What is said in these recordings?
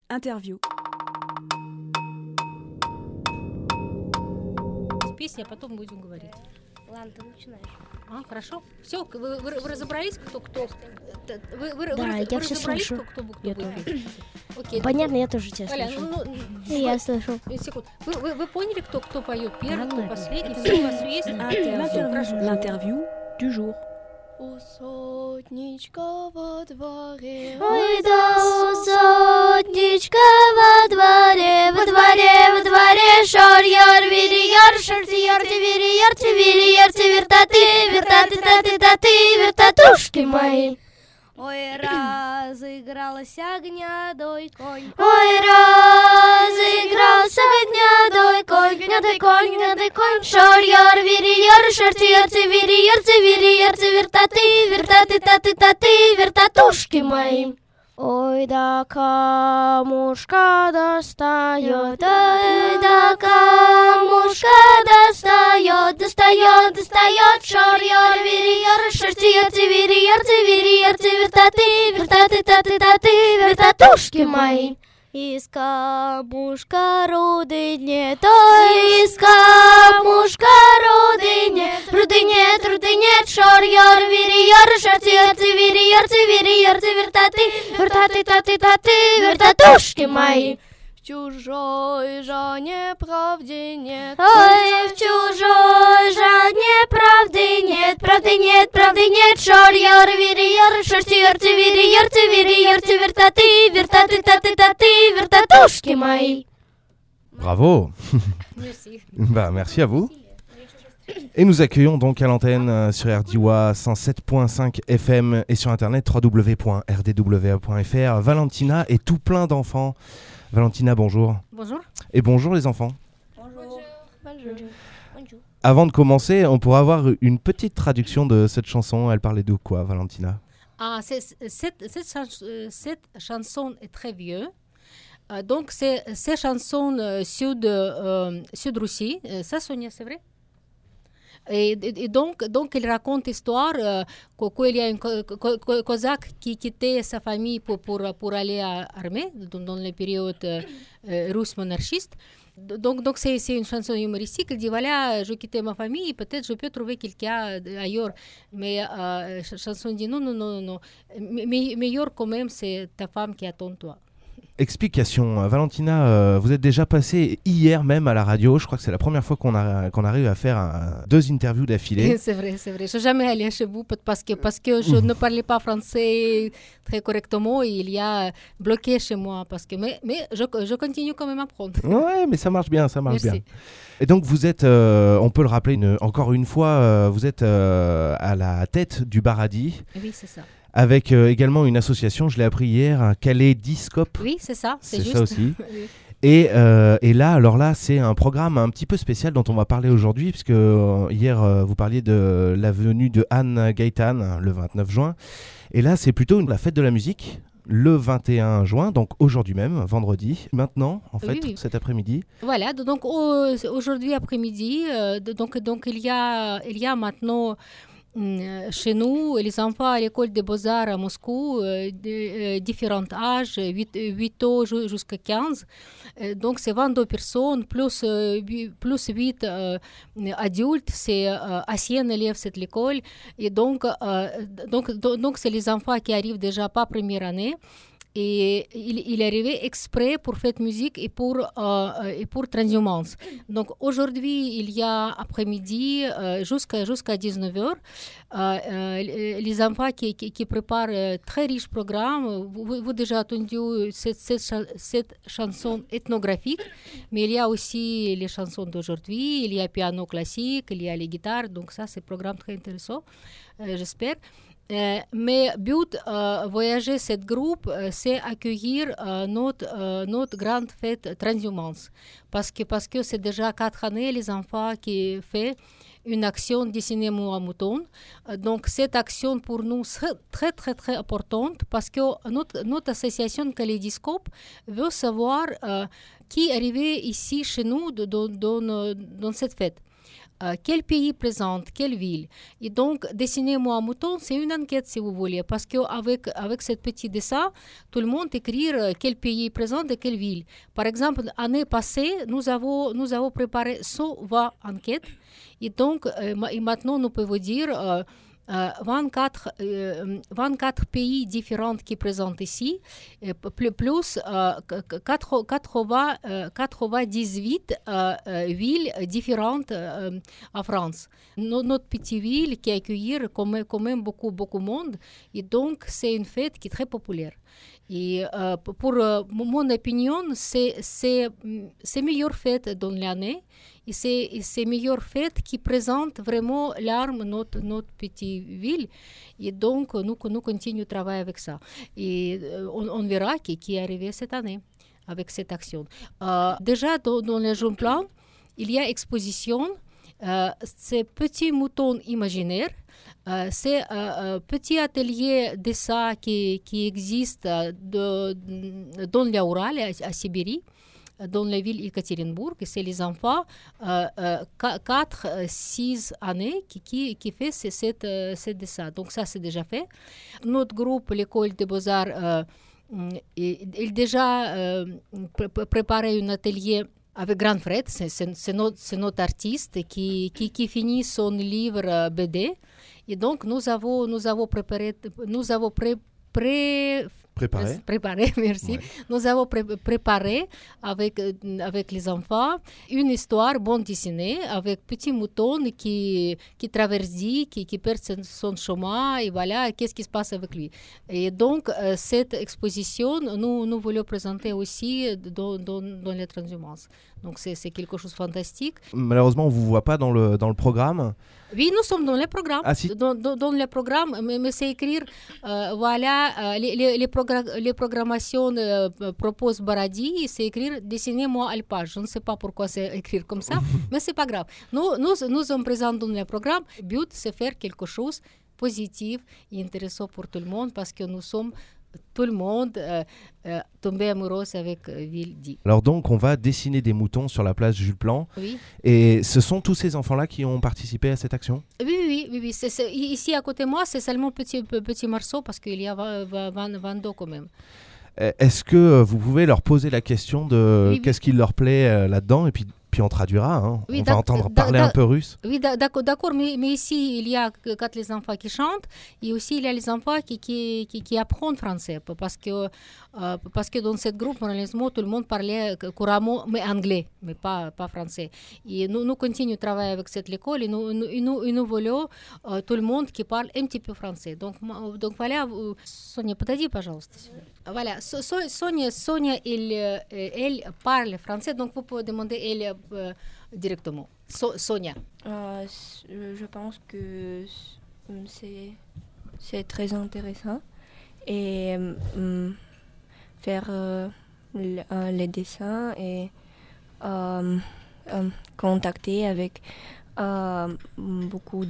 Interview. Песня, а потом будем говорить. Ладно, ты начинаешь. Хорошо. Все, вы разобрались, кто? Вы Я все разобрались, слышу. кто Я будет? тоже. Окей. Понятно, я тоже тебя Оля, слышу. Я слышу. Секунду. Вы поняли, кто поет первый, кто Да, последний? Все у вас есть? L'interview du jour. У сотничка во дворе. Ой, да у сотничка во дворе, шор-йор, вири-йор, шорти-йорти, вири-йорти, вири-йорти, вертаты, вертатушки мои. Ой, разыгрался гнедой конь. Ой, разыгрался гнедой конь, шор-йор, вири-йор, шорти-йорти, вири-йорти, вертаты, вертатушки мои. Ой, да камушка достает, достает, шор-йор, вири-йор, шорти-йорти, вири-йорти, вертаты, вертатушки мои. Из камушка руды нет, Из камушка руды нет, шор-йор, вири-йор, шорти-йорти, вири-йорти, вертаты, вертатушки мои. в чужой же неправде нет. Ой, в чужой жадне правды нет, шор-йор, вири-йор, шорти-йорти, вири-йорти, вертаты, вертатушки мои. Bravo. Merci. Merci à vous. Et nous accueillons donc à l'antenne sur RDWA 107.5 FM et sur internet www.rdwa.fr Valentina et tout plein d'enfants. Valentina, bonjour. Bonjour. Et bonjour les enfants. Bonjour. Avant de commencer, on pourra avoir une petite traduction de cette chanson. Elle parlait de quoi, Valentina? Cette chanson est très vieille. Donc, c'est ces chansons Sud-Russie. Ça, Sonia, c'est vrai? Et donc, il raconte l'histoire qu'il y a un cosaque qui quittait sa famille pour aller à l'armée dans la période russe monarchiste. Donc c'est une chanson humoristique. Il dit, voilà, je quittais ma famille, peut-être je peux trouver quelqu'un ailleurs. Mais la chanson dit, non. Meilleur quand même, c'est ta femme qui attend toi. Explication. Valentina, vous êtes déjà passée hier même à la radio. Je crois que c'est la première fois qu'on arrive à faire 2 interviews d'affilée. C'est vrai. Je ne suis jamais allée chez vous parce que je ne parlais pas français très correctement. Et il y a bloqué chez moi. Mais je continue quand même à apprendre. Ouais, mais ça marche bien, Merci. bien. Et donc vous êtes, on peut le rappeler encore une fois, vous êtes à la tête du Baradi. Oui, c'est ça. Avec également une association, je l'ai appris hier, un Kaléidiscope. Oui, c'est ça, c'est juste. Ça aussi. Oui. Et là, c'est un programme un petit peu spécial dont on va parler aujourd'hui, puisque hier, vous parliez de la venue de Anne Gaëtan, le 29 juin. Et là, c'est plutôt la fête de la musique, le 21 juin, donc aujourd'hui même, vendredi. Maintenant, en fait, Oui. cet après-midi. Voilà, donc aujourd'hui après-midi, donc il y a maintenant... chez nous, les enfants à l'école des Beaux-Arts à Moscou, différents âges, 8 ans jusqu'à 15. Donc, c'est 22 personnes, plus 8 adultes, c'est anciens élèves de cette école. Et donc, c'est les enfants qui arrivent déjà pas première année. Et il est arrivé exprès pour faire musique et pour transhumance. Donc aujourd'hui, il y a après-midi jusqu'à 19h, les enfants qui préparent très riche programme. Vous déjà entendu cette chanson ethnographique, mais il y a aussi les chansons d'aujourd'hui, il y a piano classique, il y a les guitares. Donc ça, c'est un programme très intéressant, j'espère. Mais but voyager cette groupe, c'est accueillir notre grande fête transhumance. Parce que c'est déjà 4 années, les enfants qui font une action dessinée mot à mouton. Donc cette action pour nous est très très très importante parce que notre association Kaléidiscope veut savoir qui est arrivé ici chez nous dans cette fête. quel pays présente, quelle ville. Et donc, dessinez-moi un mouton, c'est une enquête si vous voulez, parce qu'avec ce petit dessin, tout le monde écrit quel pays présente et quelle ville. Par exemple, l'année passée, nous avons préparé 120 enquêtes. Et donc, et maintenant, nous pouvons dire 24 pays différents qui présentent ici, plus 98 villes différentes en France. Notre petite ville qui accueille quand même beaucoup de monde, et donc c'est une fête qui est très populaire. Et pour mon opinion, c'est meilleure fête dans l'année. Et c'est meilleure fête qui présente vraiment l'arme notre petite ville. Et donc, nous continuons de travailler avec ça. Et on verra qui est arrivé cette année avec cette action. Déjà, dans le jeune plan, il y a exposition. Ces petits moutons imaginaires. C'est un petit atelier de ça qui existe dans l'Oural, à Sibérie, dans la ville Ekaterinbourg. C'est les enfants 4-6 années qui fait ce dessin. Donc ça, c'est déjà fait. Notre groupe, l'école des beaux-arts, il déjà préparé un atelier avec Grand Fred. C'est notre artiste qui finit son livre BD. Et donc, nous avons préparé, merci. Ouais. Nous avons préparé avec les enfants une histoire bande dessinée avec petit mouton qui traverse, qui perd son chemin, et voilà, qu'est-ce qui se passe avec lui. Et donc, cette exposition, nous voulons présenter aussi dans les transhumances. Donc, c'est quelque chose de fantastique. Malheureusement, on ne vous voit pas dans le programme. Oui, nous sommes dans le programme. Ah, si. Dans le programme, mais c'est écrire, voilà, les programmations proposent Baradi, c'est écrire dessinez-moi à la page. Je ne sais pas pourquoi c'est écrire comme ça, mais c'est pas grave. Nous sommes présents dans le programme. Le but, c'est faire quelque chose de positif et intéressant pour tout le monde parce que nous sommes tout le monde tombé amoureux avec Ville dit. Alors donc, on va dessiner des moutons sur la place Jules Plan. Oui. Et ce sont tous ces enfants-là qui ont participé à cette action ? Oui. Ici, à côté de moi, c'est seulement petit morceau parce qu'il y a 22 quand même. Est-ce que vous pouvez leur poser la question de qu'est-ce qui leur plaît là-dedans et puis on traduira, hein. Oui, on va entendre parler un peu russe. Oui, d'accord, mais ici, il y a quand les enfants qui chantent, et aussi il y a les enfants qui apprennent français, parce que dans ce groupe, malheureusement, tout le monde parlait couramment, mais anglais, mais pas français. Et nous continuons de travailler avec cette école, et nous voulons tout le monde qui parle un petit peu français. Donc voilà, Sonia, подойди, пожалуйста. Voilà, Sonia, elle parle français, donc vous pouvez demander elle directement. Sonia. Je pense que c'est très intéressant et faire les dessins et contacter avec beaucoup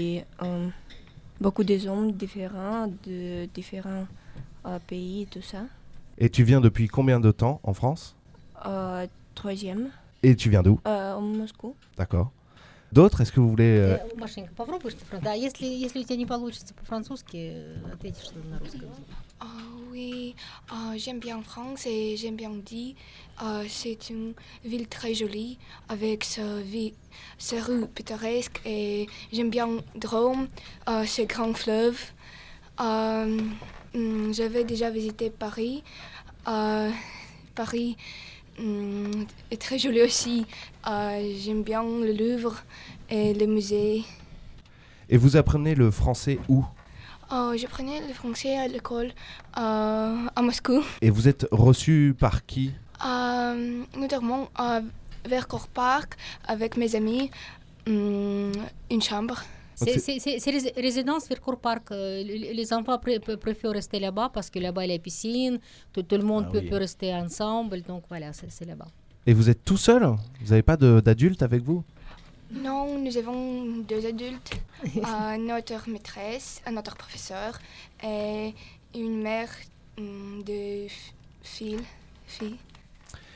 de hommes différents de différents pays, tout ça. Et tu viens depuis combien de temps en France ? 3e. Et tu viens d'où ? Moscou. D'accord. D'autres, est-ce que vous voulez... Машенька, попробуешь ты, да? Если у тебя не получится по-французски, ответишь на русском. Oui, j'aime bien France et j'aime bien dit. C'est une ville très jolie avec ses rues pittoresques et j'aime bien Drôme, ce grand fleuve. J'avais déjà visité Paris. Paris est très joli aussi. J'aime bien le Louvre et les musées. Et vous apprenez le français où ? J'apprenais le français à l'école à Moscou. Et vous êtes reçu par qui ? Notamment vers Core Park avec mes amis, une chambre. C'est résidence vers Core Park. Les enfants préfèrent rester là-bas parce que là-bas il y a la piscine, tout le monde peut rester ensemble, donc voilà, c'est là-bas. Et vous êtes tout seul ? Vous n'avez pas d'adultes avec vous ? Non, nous avons 2 adultes, notre maîtresse, notre professeur et une mère de fille.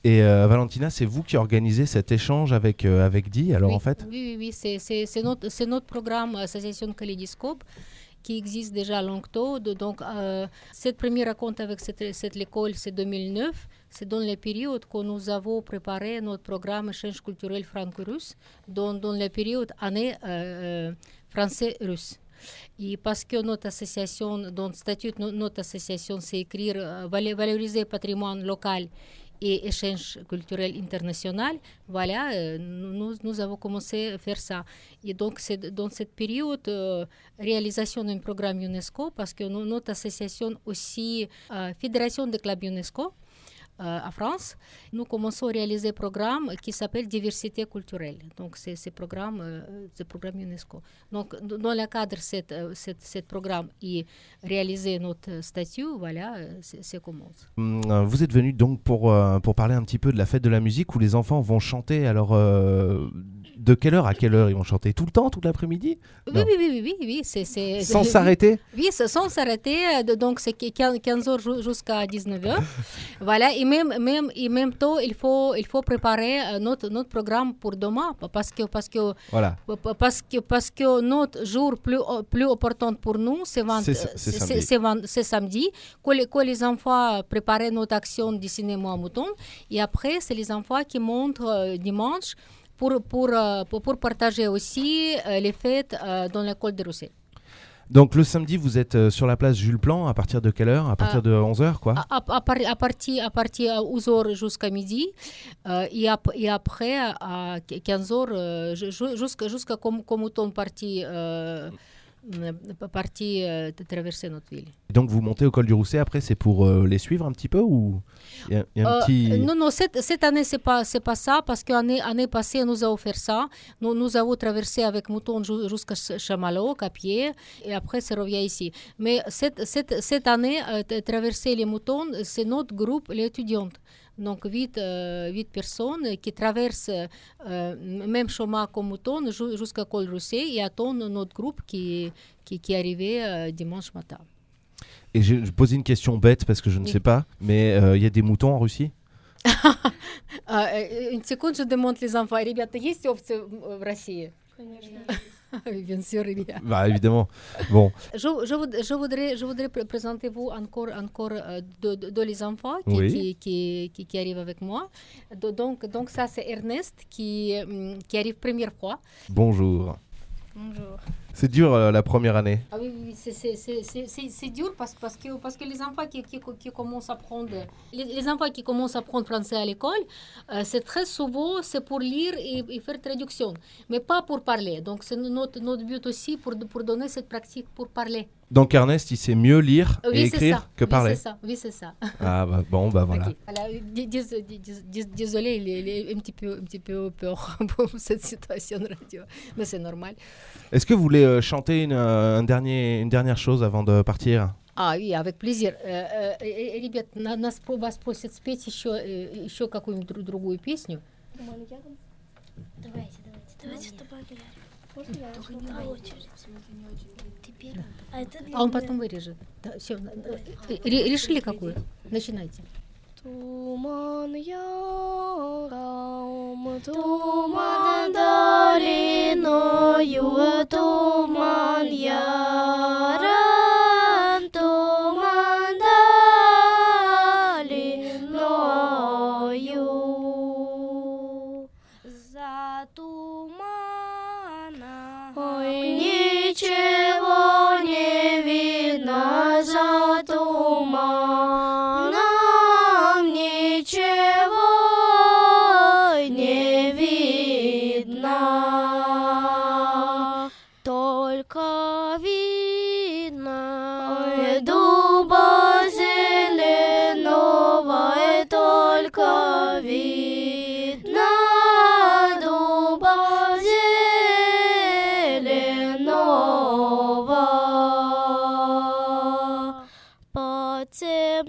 Et Valentina, c'est vous qui organisez cet échange avec Di, alors Oui, en fait? oui, c'est notre programme Association Kaleidoscope qui existe déjà longtemps. Donc, cette première rencontre avec cette école, c'est 2009. C'est dans la période que nous avons préparé notre programme échange culturel franco-russe, dans la période année français-russe. Et parce que notre association, dans le statut de notre association, c'est écrire valoriser le patrimoine local et échange culturel international, voilà, nous avons commencé à faire ça. Et donc, c'est dans cette période, réalisation d'un programme UNESCO, parce que notre association aussi, Fédération des clubs UNESCO, à France, nous commençons à réaliser un programme qui s'appelle Diversité culturelle. Donc, c'est ce programme UNESCO. Donc, dans le cadre de ce programme et réaliser notre statut, voilà, c'est commence. Vous êtes venu donc pour parler un petit peu de la fête de la musique où les enfants vont chanter. Alors, de quelle heure à quelle heure ils vont chanter? Tout le temps, toute l'après-midi? Oui. Sans s'arrêter? Oui, sans s'arrêter. Donc, c'est 15h jusqu'à 19h. Voilà, et même temps, il faut préparer notre programme pour demain parce que Voilà. parce que notre jour plus important pour nous, c'est samedi. Quand les enfants préparent notre action du cinéma à Mouton, et après, c'est les enfants qui montrent dimanche pour partager aussi les fêtes dans l'école de Rousset. Donc le samedi, vous êtes sur la place Jules Plan, à partir de quelle heure? À partir de 11h, quoi? À partir de 11h jusqu'à midi, et après à 15h, jusqu'à comme Mouton parti traverser notre ville. Donc vous montez au col du Rousset, après c'est pour les suivre un petit peu ou il y a un petit... Non, cette année c'est pas ça parce que l'année passée nous avons fait ça. Nous avons traversé avec Mouton jusqu'à Chamallow à pied et après c'est revient ici. Mais cette année traverser les Moutons, c'est notre groupe les étudiantes. Donc 8 personnes qui traversent même chemin comme Mouton jusqu'à Col Rousset et attendent notre groupe qui est arrivé dimanche matin. Et je posais une question bête parce que je ne sais pas, mais il y a des moutons en Russie? Une seconde, je demande les enfants. Ребята, есть овцы в России? Oui, bien sûr, il y a. Bah, évidemment. Bon. Je voudrais présenter vous encore deux les enfants qui arrivent avec moi. Donc ça, c'est Ernest qui arrive première fois. Bonjour. Bonjour. C'est dur la première année. Ah oui, c'est dur parce que les enfants qui commencent à apprendre les enfants qui commencent à apprendre français à l'école, c'est très souvent c'est pour lire et faire traduction, mais pas pour parler. Donc c'est notre but aussi pour donner cette pratique pour parler. Donc Ernest, il sait mieux lire et écrire que parler. Oui, c'est ça. Ah bah bon, bah voilà. Okay. Alors, désolé, il est un petit peu peur pour cette situation radio, mais c'est normal. Est-ce que vous voulez chanter une dernière chose avant de partir? А, и avec plaisir. Ребят, нас вас просят спеть еще какую-нибудь другую песню. Давайте, можно я? Только не на очередь. Ты первый. А он потом вырежет. Да, все. Решили какую? Начинайте. Туман яром, Туман долиною, туман яром, туман долиною. за туманом. Ой, ничего не видно за туманом, ничего не видно. Только видно Дуба зеленого, только видно дуба зеленого. под тем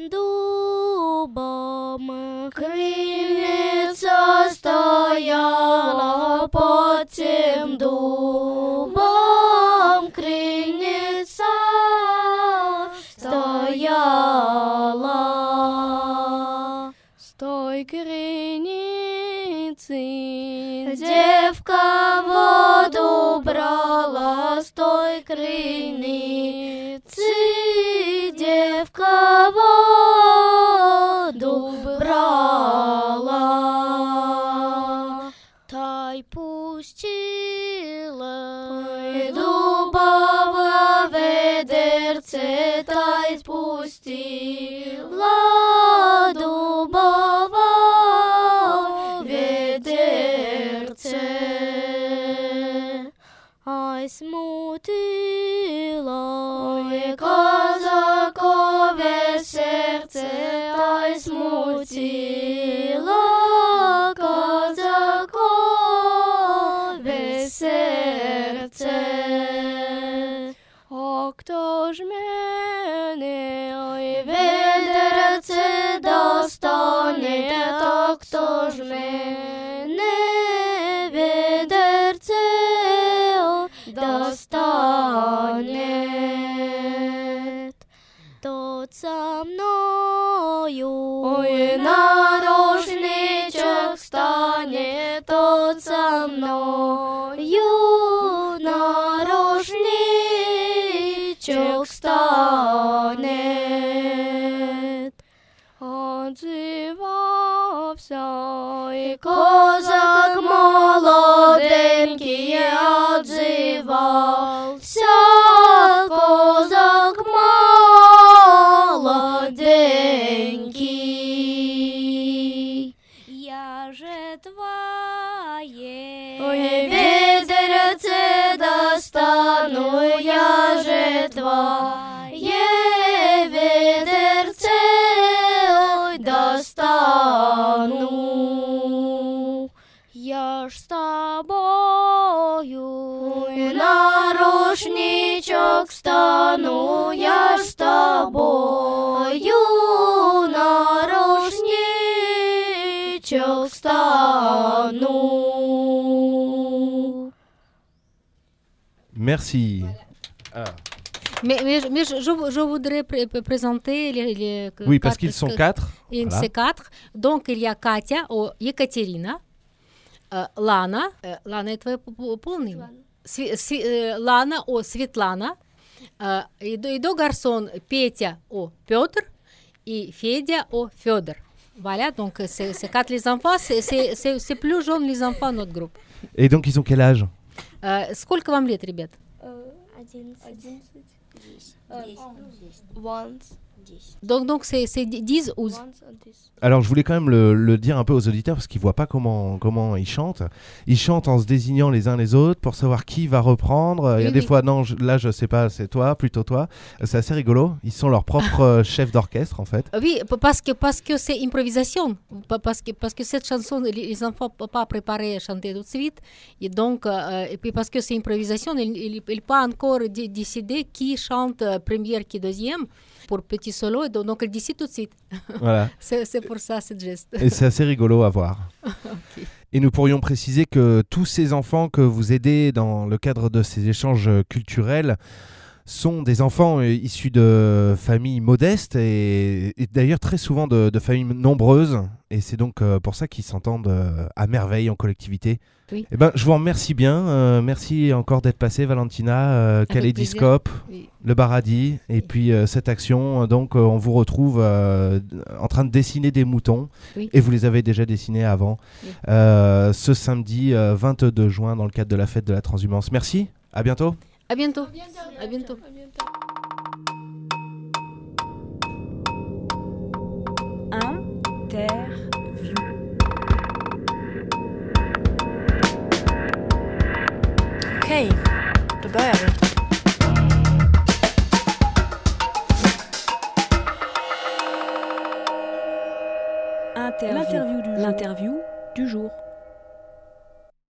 дубом Крыльца стояла под тем дубом, крыльца стояла. той криницы. Девка воду брала с той криницы. Девка воду брала, тай пустила дубова ведерце, тай спустила дубова ведерце. Ай смутила козакове серце, ай смутила козакове серце. А кто ж мене ой ведерце достане, а кто ж мене ведерце достанет, тот со мною ой нарушничек станет, тот со мною нарушничек станет. Отзывался и козак молоденький, отзывался козак молоденький. Я же твое ведерце достану, я же твое ведерце достану. Я ж с тобою нарушничок стану, я ж с тобою нарушничок стану. Merci. Mais je voudrais présenter les Oui, parce qu'ils sont 4. Voilà. C'est 4. Donc, il y a Katya, Екатерина, Лана. Лана, это твое полное имя? Лана, Светлана. И deux garçons, Петя, Петр. Et Федя, Федор. Voilà, donc c'est 4 les enfants. C'est plus jeune les enfants, notre groupe. Et donc, ils ont quel âge? Сколько вам лет, ребят? 11. Donc c'est 10 ou 11. Alors, je voulais quand même le dire un peu aux auditeurs parce qu'ils ne voient pas comment ils chantent. Ils chantent en se désignant les uns les autres pour savoir qui va reprendre. Il y a des fois, non, là, je ne sais pas, c'est toi, plutôt toi. C'est assez rigolo. Ils sont leurs propres chefs d'orchestre, en fait. Oui, parce que c'est improvisation. Parce que cette chanson, les enfants ne sont pas préparés à chanter tout de suite. Et donc, et puis parce que c'est improvisation, ils ne pas encore décider qui chante première, qui deuxième. Pour petit solo, donc elle décide tout de suite. Voilà. c'est pour ça, ce geste. Et c'est assez rigolo à voir. Okay. Et nous pourrions préciser que tous ces enfants que vous aidez dans le cadre de ces échanges culturels sont des enfants issus de familles modestes et d'ailleurs très souvent de familles nombreuses. Et c'est donc pour ça qu'ils s'entendent à merveille en collectivité. Oui. Eh ben, je vous remercie bien. Merci encore d'être passé, Valentina, Kaléidoscope, oui. Le Baradi, et puis cette action. Donc, on vous retrouve en train de dessiner des moutons, oui. Et vous les avez déjà dessinés avant, oui. ce samedi 22 juin dans le cadre de la fête de la transhumance. Merci, à bientôt. À bientôt. À bientôt. Interview. Okej, då börjar vi. L'interview du jour.